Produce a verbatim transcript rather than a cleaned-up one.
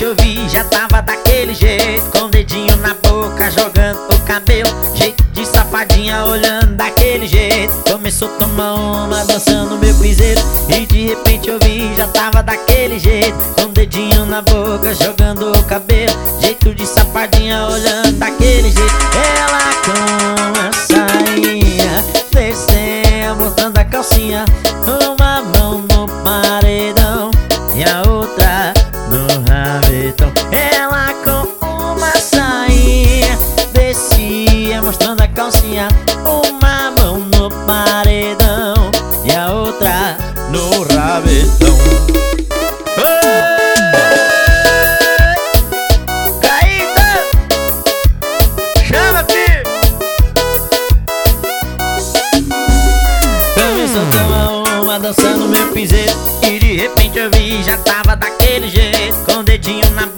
eu vi, já tava daquele jeito, com o dedinho na boca, jogando o cabelo, jeito de safadinha, olhando daquele jeito. Começou a tomar uma, dançando meu piseiro, e de repente eu vi, já tava daquele jeito, com o dedinho na boca, jogando o cabelo, jeito de safadinha, olhando daquele jeito. Ela com a sainha desceu, mostrando a calcinha, uma mão no paredão e a outra no rabetão. Ela com uma sainha descia, mostrando a calcinha, uma mão no paredão e a outra no rabetão. Caída, chama, filho. Começou a tomar uma, dançando meu piseiro, e de repente eu vi, já tava daquele jeito, com o dedinho na